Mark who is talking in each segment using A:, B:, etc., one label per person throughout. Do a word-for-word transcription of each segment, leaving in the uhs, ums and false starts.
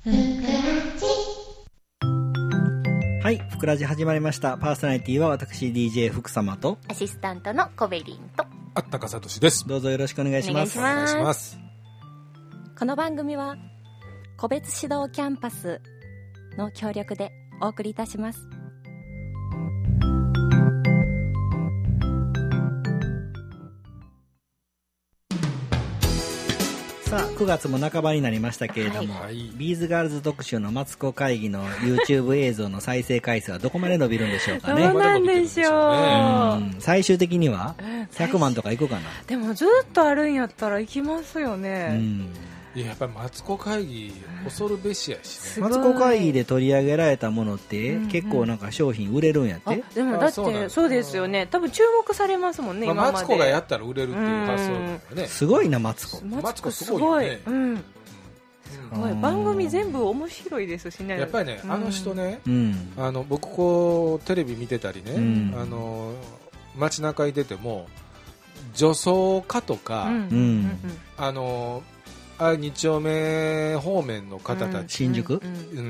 A: はい、ふくらじ始まりました。パーソナリティは私 ディージェー 福様と
B: アシスタントのコベリンと
C: あったかさとしです。
A: どうぞよろしくお願いします。
B: お願いします。
C: お願いします。
B: この番組は個別指導キャンパスの協力でお送りいたします。
A: さあくがつも半ばになりましたけれども、
C: はい、
A: ビーズガールズ特集のマツコ会議の YouTube 映像の再生回数はどこまで伸びるんでしょうかね。
B: どうなんでしょう。
A: うん、最終的にはひゃくまんとかいくかな。
D: でもずっとあるんやったらいきますよね。
A: うん、
C: いや、やっぱりマツコ会議恐るべしやしね。
A: マツコ会議で取り上げられたものって、うんうん、結構なんか商品売れるんやって。
D: でもだってそうそうですよね。多分注目されますもんね、
C: まあ、
D: 今まで。
C: マツコがやったら売れるっていう発想だからね。
A: すごいなマツコ。
C: マツコすごいよね。
D: うん、すごい。番組全部面白いですしね。
C: やっぱりね、あの人ね、
A: うん、
C: あの僕こうテレビ見てたりね、うん、あの街中に出ても女装家とか、うん、あのあに丁目方面の方たち、
A: 新宿、
C: うんうん、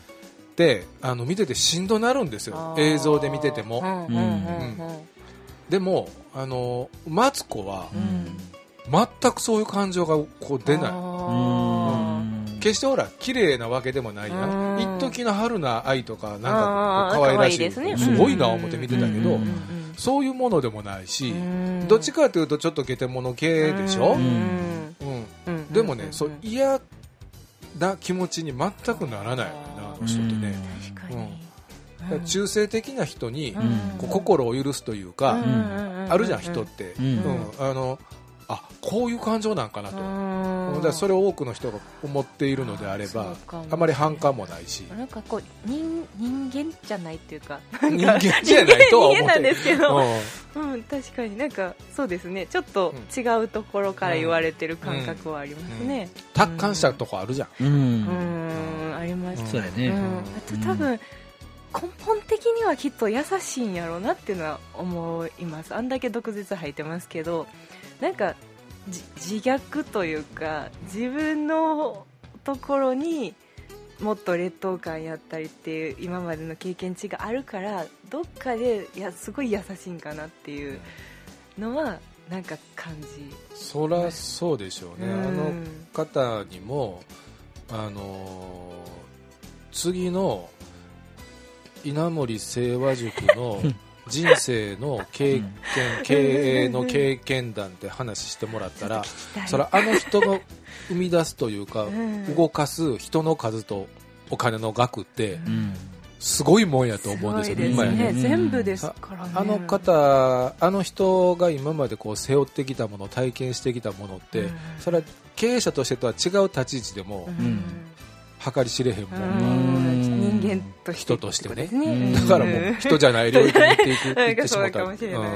C: であの見ててしんどなるんですよ、映像で見てても、うんうん、でもあのマツコは、うん、全くそういう感情がこう出ない、うん、決してほら綺麗なわけでもないやん。一時の春菜愛とかなんか可愛らしい、
D: ですね、
C: すごいな思って見てたけど、そういうものでもないし、どっちかというとちょっとゲテモノ系でしょ、うんうん、でもね、そう嫌な気持ちに全くならないよね、あの人ってね。
D: 確かに、
C: うん、中性的な人にこう心を許すというか、あるじゃん人って、うんうん、あのあこういう感情なんかなと、だからそれを多くの人が思っているのであれば あ, あまり反感もないし、
D: なんかこう 人, 人間じゃないっていうか、
C: 人間じゃないとは思って
D: 人間なんですけど、うんうん、確かになんかそうですね、ちょっと違うところから言われてる感覚はありますね、うんうん、
C: 達観したとこあるじゃん、
D: うん、うんあります、
A: そうやね、
D: うん、あと多分、うん根本的にはきっと優しいんやろうなっていうのは思います。あんだけ毒舌吐いてますけど、なんか自虐というか自分のところにもっと劣等感やったりっていう今までの経験値があるから、どっかでいやすごい優しいんかなっていうのはなんか感じ。
C: そらそうでしょうね、うん、あの方にもあの次の稲森清和塾の人生の経験経営の経験談って話してもらったら、それあの人が生み出すというか動かす人の数とお金の額ってすごいもんやと思うんですよ、今やね、
D: 全部ですからね。
C: あの方あの人が今までこう背負ってきたもの体験してきたものって、それは経営者としてとは違う立ち位置でも計り知れへんもん、
D: 人間として
C: 人としてね、だからもう人じゃない領域に行っていく行ってしまった
D: かもしれない、うん、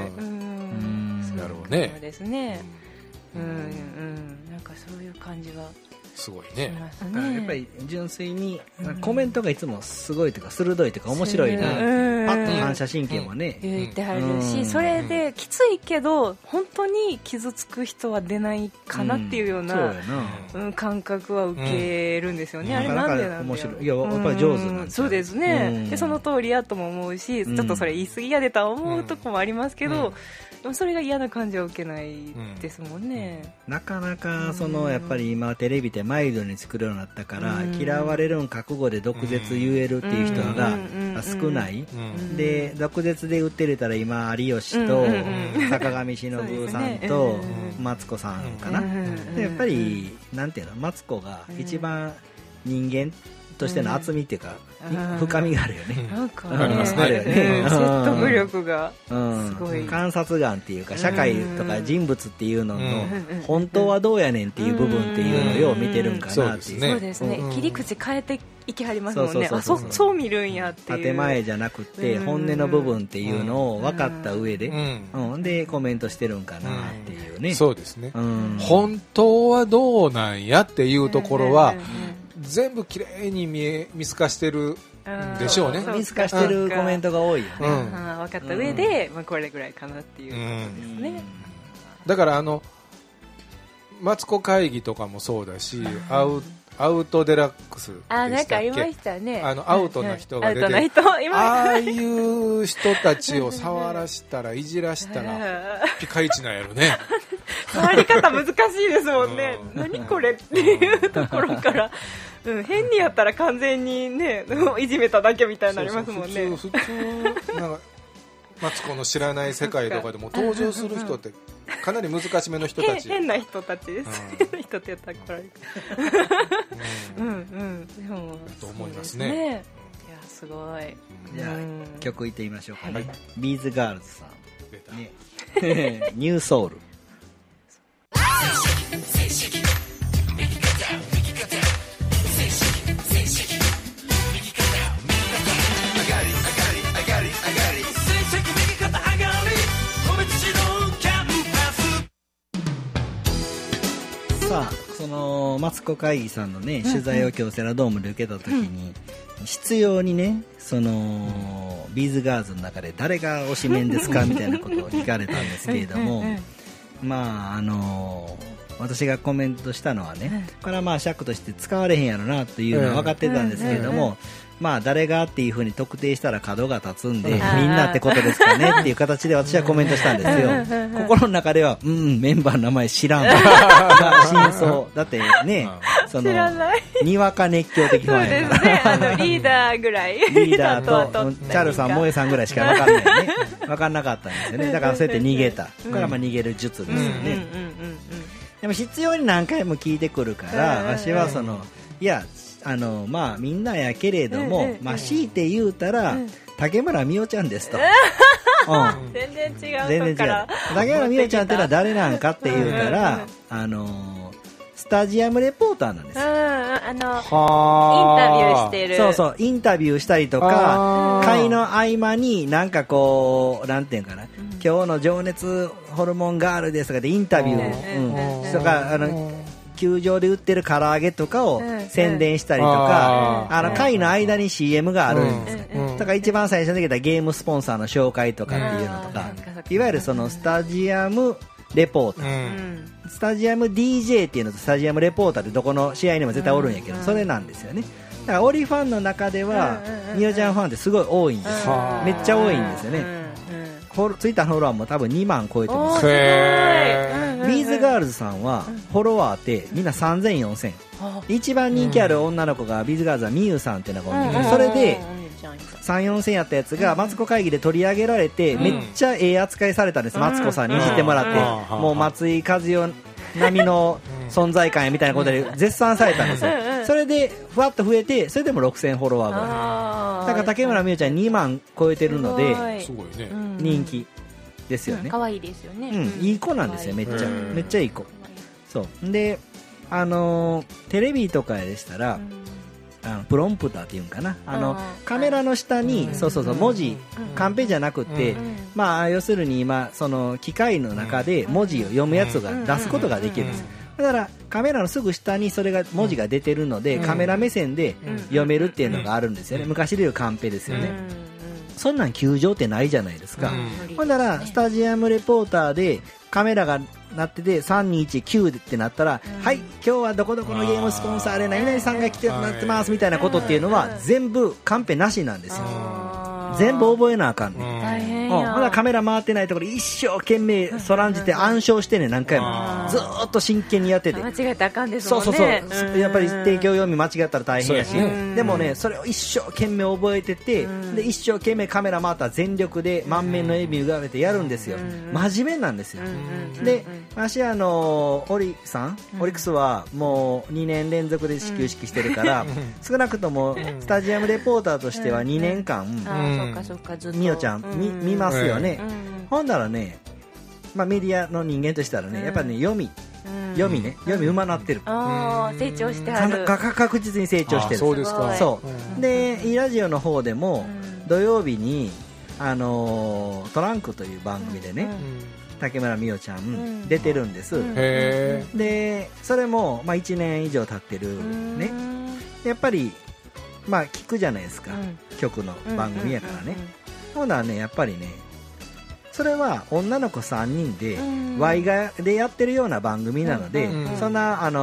C: なるほどね。
D: そうですね、うんうん、なんかそういう感じは
C: すごいね。
A: やっぱり純粋にコメントがいつもすごいというか鋭いというか面白いな、パッと反射神経もね
D: 言ってはるし、それできついけど本当に傷つく人は出ないかなっていうような感覚は受けるんですよね。あれなんでなんだろう。
A: いややっぱり上手なんですよ。
D: そうですね。でその通りやとも思うし、ちょっとそれ言い過ぎやでとは思うとこもありますけど、でもそれが嫌な感じは受けないですもんね。
A: なかなかそのやっぱり今テレビでマイルドに作るようになったから、嫌われるん覚悟で毒舌言えるっていう人が少ない、で毒舌で売ってれたら今有吉と坂上忍さんとマツコさんかな、でやっぱりなんていうの、マツコが一番人間としての厚みっていうか、うん、深みがあるよね。
D: なんかね、ありますね、うん、説得力がすごい、
A: うん、観察眼っていうか社会とか人物っていうのの本当はどうやねんっていう部分っていうのをよう見てるんかなっていう。
D: そうですね、切り口変えていきはりますもんね。あ、そそう見るんやっていう、
A: 建前じゃなくて本音の部分っていうのを分かった上で、うんうん、でコメントしてるんかなっていうね、
C: うん、そうですね、うん、本当はどうなんやっていうところは全部きれいに 見, 見透かしてるんでしょうね。
A: 見透かしてるコメントが多いよね、うん、
D: 分かった上で、うんまあ、これぐらいかなっていうことですね、うん、
C: だからあのマツコ会議とかもそうだし、会うアウトデラックスでしたっけ？
D: あ、なんかありましたね。
C: あのアウトな人が出て、
D: アウトな人今
C: ああいう人たちを触らしたらいじらしたらピカイチなんやろね。
D: 触り方難しいですもんね。何これっていうところから、うん、変にやったら完全にねいじめただけみたいになりますもんね。
C: そうそう普通普通なんかマツコの知らない世界とかでも登場する人ってかなり難しめの人たち。
D: 変な人たちです。変な人ってやったら怒られる。うんうんでも
C: と思いますね。
D: いやすごい。
A: じゃあ曲いってみましょうかね。
C: はい、
A: ビーズガールズさん、
C: 出た
A: ね、ニューソウル。さあそのマツコ会議さんのね取材を京セラドームで受けた時に、必要にねそのビーズガールズの中で誰が推しメンですかみたいなことを聞かれたんですけれども、まああの私がコメントしたのはね、これはまあ尺として使われへんやろなというのは分かってたんですけれども、まあ誰がっていう風に特定したら角が立つんで、みんなってことですかねっていう形で私はコメントしたんですよ。心の中ではうん、メンバーの名前知らんわ真相だってね、そのにわか熱狂的ファンやから、
D: そうですね、あのリーダーぐらい
A: リーダーとチャールさん、萌えさんぐらいしか分かんないね分かんなかったんですよね。だからそうやって逃げた、これはまあ逃げる術ですよね。でも必要に何回も聞いてくるから、私はそのいやあのまあみんなやけれども、まあ強いて言うたら竹村美代ちゃんですと、
D: うん、全然違う。
A: 全然違う。竹村美代ちゃんってのは誰なんかって言うたら、あのスタジアムレポーターなんですよ。
D: あのインタビューしてる。
A: そうそう、インタビューしたりとか、会の合間になんかこうなんていうかな、うん、今日の情熱ホルモンガールですとかでインタビュー、うん、とかあの球場で売ってる唐揚げとかを宣伝したりとか、あの会の間に シーエム があるんですよ。とか一番最初に出たゲームスポンサーの紹介とかっていうのとか、いわゆるそのスタジアムレポーター、スタジアム ディージェー っていうのとスタジアムレポーターってどこの試合にも絶対おるんやけど、それなんですよね。だからオリファンの中ではみよちゃんファンってすごい多いんですよ。めっちゃ多いんですよね。ツイッターのフォロワーも多分にまん超えてます。ビーズガールズさんはフォロワーってみんなさんぜんよんせん、一番人気ある女の子がビーズガールズはみゆさんっていうのがおるんだけど、それでさん、よんせんやったやつがマツコ会議で取り上げられて、めっちゃええ扱いされたんです。マツコさんにいじってもらって、もう松井和代並みの存在感やみたいなことで絶賛されたんですよ。それでふわっと増えて、それでもろくせんフォロワーぐらいだから竹村美代ちゃんにまん超えてるので人気ですよね。
D: 可愛いですよね。
A: うん、いい子なんですよ。めっちゃめっちゃいい子。そうで、あのー、テレビとかでしたら、あのプロンプターっていうんかな、あのカメラの下に、そうそうそう文字、カンペじゃなくて、まあ要するに今その機械の中で文字を読むやつが出すことができるんですよ。だからカメラのすぐ下にそれが文字が出てるので、カメラ目線で読めるっていうのがあるんですよね。昔でいうカンペですよね。そんなん球場ってないじゃないですか。ほんだらスタジアムレポーターでカメラがなっててさんにいちきゅうってなったら、うん、はい今日はどこどこのゲームスポンサーで何々さんが来てなってますみたいなことっていうのは全部カンペなしなんですよ。全部覚えなあかんね。大変や。ほらカメラ回ってないところ一生懸命そらんじて暗唱してね、何回もずーっと真剣にやってて。
D: 間違えたらあかんですもんね。
A: そうそうそう。やっぱり提供読み間違ったら大変やし、でもねそれを一生懸命覚えてて、で一生懸命カメラ回ったら全力で満面の笑み浮かべてやるんですよ。真面目なんですよ。で私あのオリさん、オリックスはもうにねん連続で始球式してるから、少なくともスタジアムレポーターとしてはにねんかんみよちゃん 見, 見ますよね。ほんだらね、まあ、メディアの人間としたらね、やっぱりね読み読みね読みうまなってる。
D: あ成長してある。
A: 確実に成長してる。
C: そうですか。
A: そうでいいラジオの方でも土曜日にあのトランクという番組でね、竹村美代ちゃん出てるんです。へでそれも、まあ、いちねん以上経ってるね。やっぱりまあ聞くじゃないですか、曲の番組やからね。ほんならねやっぱりねそれは女の子さんにんでワイガでやってるような番組なので、そんなあの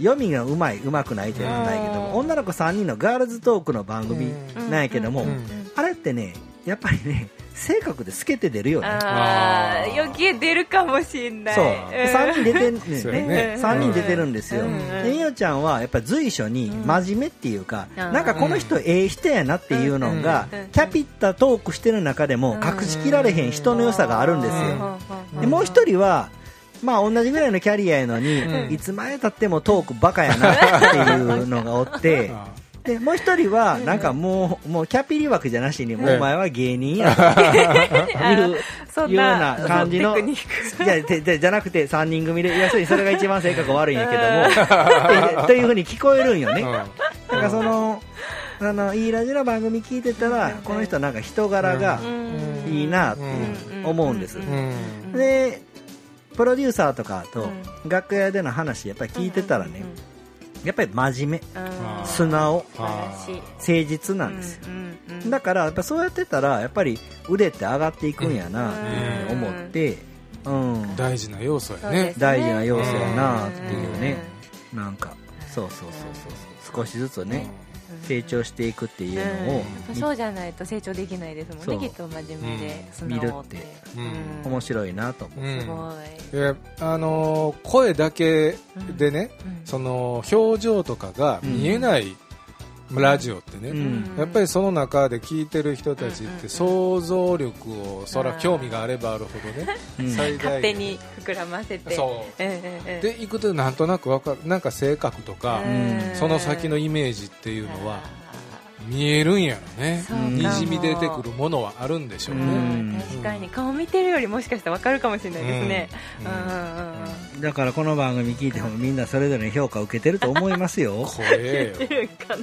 A: 読みがうまいうまくないっていうのはないけども、女の子さんにんのガールズトークの番組なんやけども、あれってねやっぱりね性格で透けて出るよね。
D: ああ、余計出るかもしんない。
A: そう、
D: うん、
A: さんにん出てるんです
C: ね
A: ね。さんにん出てるんですよ。でみおちゃんはやっぱり随所に真面目っていうか、うん、なんかこの人ええ人やなっていうのが、うん、キャピッタトークしてる中でも隠しきられへん人の良さがあるんですよ。でもう一人はまあ同じぐらいのキャリアやのに、うん、いつまでたってもトークバカやなっていうのがおってでもう一人はなんかもう、もうキャピリ枠じゃなしにもうお前は芸人やというような感じのじゃじゃなくてさんにん組で要するにそれが一番性格悪いんやけどもというふうに聞こえるんよね。なんかそのあのいいラジオの番組聞いてたらこの人はなんか人柄がいいなって思うんです。でプロデューサーとかと楽屋での話やっぱり聞いてたらねやっぱり真面目、素直、誠実なんですよ。だからやっぱそうやってたらやっぱり腕って上がっていくんやなって思って、うん、
C: 大事な要素やね。
A: 大事な要素やなっていうね。なんかそうそうそうそう少しずつね成長していくっていうのを、
D: うん、そうじゃないと成長できないですもんね。きっと真面目で素直って、
A: 見るって、うん、面白いなと思う、うん、
D: すごい。
C: えあのー、声だけでね、うん、その表情とかが見えない、うん、ラジオってね、うん、やっぱりその中で聞いてる人たちって想像力をそら興味があればあるほどね、
D: うん、最大勝手に膨らませて
C: そう、でいくとなんとなく分かる。なんか性格とか、うん、その先のイメージっていうのは見えるんやろね。にじみ出てくるものはあるんでしょうね。うん、
D: 確かに顔見てるよりもしかしたら分かるかもしれないですね。
A: うんうん、だからこの番組聞いてもみんなそれぞれ評価を受けてると思いますよ。
C: これよ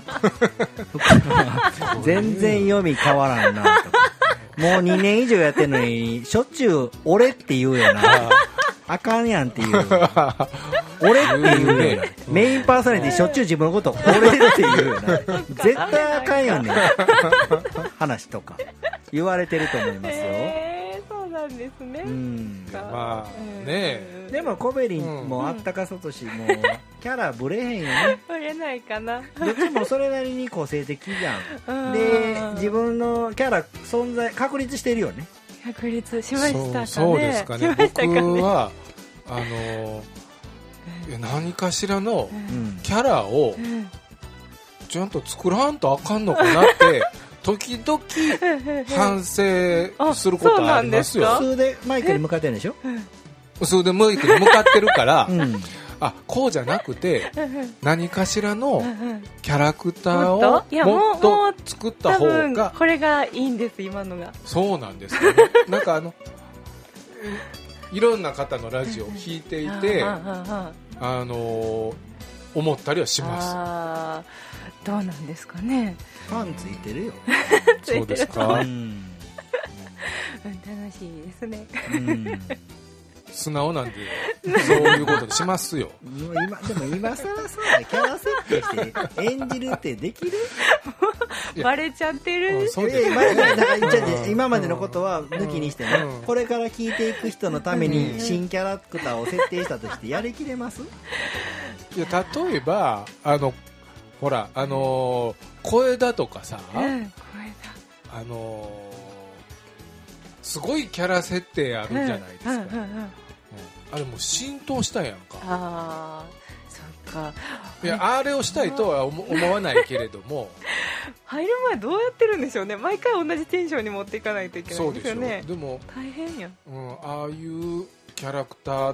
A: 全然読み変わらんなとかもうにねん以上やってるのにしょっちゅう俺って言うよなあかんやんっていう俺って言うよなメインパーソナリティしょっちゅう自分のこと俺って言うよな絶対あかんやんねん話とか言われてると思いますよ。
D: えー、そうなんですね。うん、
C: まあね
A: でもコベリンもあったかさとしもキャラブレへんよね。
D: ブレないかな。
A: どっちもそれなりに個性的じゃん。で自分のキャラ存在確立してるよね。
D: 確立しましたかね。
C: そう、そうですかね。僕はあの何かしらのキャラをちゃんと作らんとあかんのかなって時々反省することありますよ。
A: 普通でマイクに向かってるんでしょ。
C: 普通でマイクに向かってるから、うん、あこうじゃなくて何かしらのキャラクターをもっと作った方が
D: これがいいんです。今のが
C: そうなんですよね。なんかあのいろんな方のラジオを聞いていてあの思ったりはします。
D: あどうなんですかね。
A: ファンついてるよ。
C: そうですか。うん、
D: 楽しいですね。
C: うん素直なんでそういうことでしますよ。
A: もう今でも今さらさキャラ設定して演じるってできる？
D: バレちゃってる。
A: うんそうですね、今, 今までのことは抜きにしてね、うん、これから聞いていく人のために新キャラクターを設定したとしてやりきれます？
C: いや例えばあのほらあのー、声だとかさ、うん、声だあのー、すごいキャラ設定あるじゃないですか。うんうんうんうん、あれもう浸透したやんか。
D: あそっか。
C: いやあれをしたいとは思わないけれども
D: 入る前どうやってるんでしょうね。毎回同じテンションに持っていかないといけないんですよね。
C: そうでしょ。でも
D: 大変や、
C: うん、ああいうキャラクターって、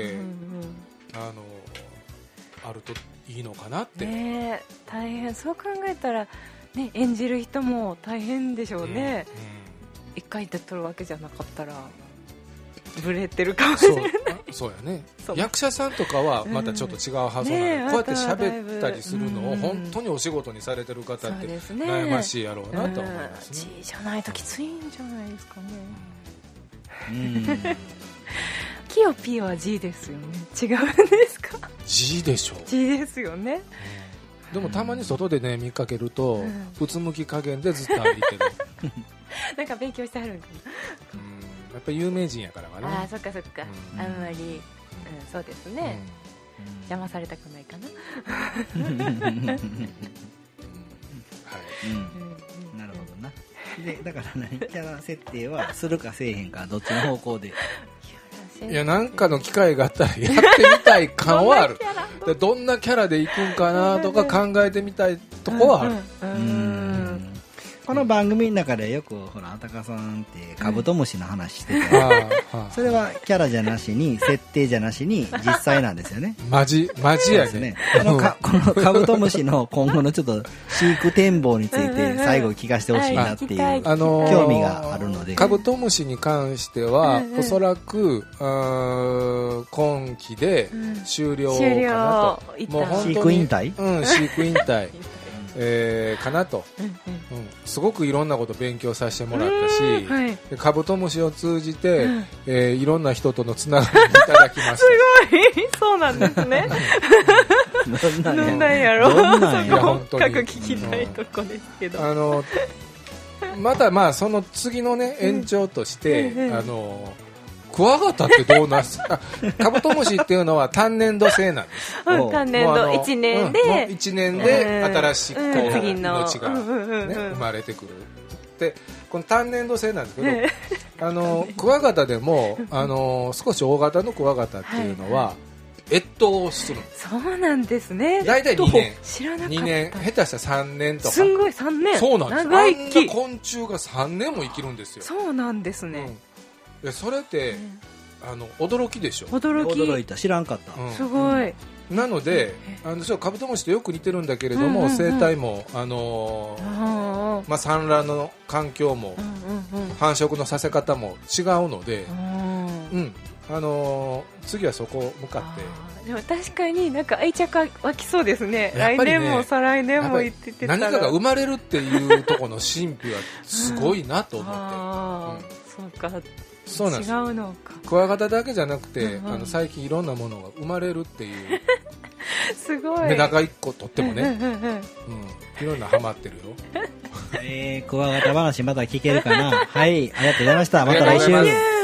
C: うんうん、あのあるといいのかなって、
D: ね、大変。そう考えたら、ね、演じる人も大変でしょうね。うんうん、一回で撮るわけじゃなかったらブレてるかもしれない。
C: そうやね。役者さんとかはまたちょっと違うはずなので、うんね、こうやって喋ったりするのを本当にお仕事にされてる方って悩ましいやろうなと思いますね。
D: G じゃないときついんじゃないですかね。
A: うん
D: キヨピーは G ですよね。違うんですか？
C: G でしょ。
D: G ですよね。
C: でもたまに外でね見かけると、うん、うつむき加減でずっと歩いてる
D: なんか勉強してはるんかな。
C: うんやっぱり有名人やからかな。
D: ああそっかそっか、うん、あんまり、うん、そうですね、 邪魔されたくないかな。
C: はい
A: うん、なるほどな。でだから何、キャラ設定はするかせえへんかどっちの方向で。
C: いや、なんかの機会があったらやってみたい感はある。でどんなキャラでいくんかなとか考えてみたいとこはある。
D: うんうんうん、
A: この番組の中でよくほらあたかさんってカブトムシの話してて、それはキャラじゃなしに設定じゃなしに実際なんですよね。
C: マジマジやね。
A: このかこのカブトムシの今後のちょっと飼育展望について最後聞かせてほしいなっていう興味があるので、
C: カブトムシに関してはおそらくあ今期で終了かなと。もう本当に
A: 飼育引退、
C: うん、飼育引退えー、かなと、うんうん、すごくいろんなこと勉強させてもらったし、はい、カブトムシを通じて、うんえー、いろんな人とのつながりをいただきました。
D: すごいそうなんですね。どんなんやろう。そこ深く聞きたいとこですけど、
C: あのまたまあその次のね延長として、うん、あのクワガタってどうなんですか。カブトムシっていうのは単年度制なんです。
D: うん、単年度いちねんで、
C: うん、いちねんで新しくこう、うん、命が、ねうん、生まれてくる。でこの単年度制なんですけど、あのクワガタでもあの少し大型のクワガタっていうのは、はい、越冬をする。
D: そうなんですね。
C: だいたいにねん、
D: 知らなかった。
C: にねん、下手したらさんねんとか。
D: すんごいさんねん。
C: そうなんです。
D: 長生き。
C: あんな昆虫がさんねんも生きるんですよ。
D: そうなんですね。うん
C: でそれって、うん、あの驚きでしょ。
D: 驚き。
A: 驚いた。知らんかった。
C: うん、
D: すごい。
C: なので、あのカブトムシとよく似てるんだけれども、うんうんうん、生態もあのーまあ、産卵の環境も、うんうんうん、繁殖のさせ方も違うので、うんうんあのー、次はそこ向かって。
D: でも確かになんか愛着湧きそうですね。来年も再来年も言っててたら
C: 何かが生まれるっていうところの神秘はすごいなと思って、
D: うん、そうか。
C: そうなんです。
D: 違うのか。
C: クワガタだけじゃなくて、うんうん、あの最近いろんなものが生まれるっていう
D: すごい
C: メダカいっこ取ってもね、うんうんうんうん、いろんなハマってるよ。
A: えー、クワガタ話まだ聞けるかな。はい、ありがとうございました。また来週。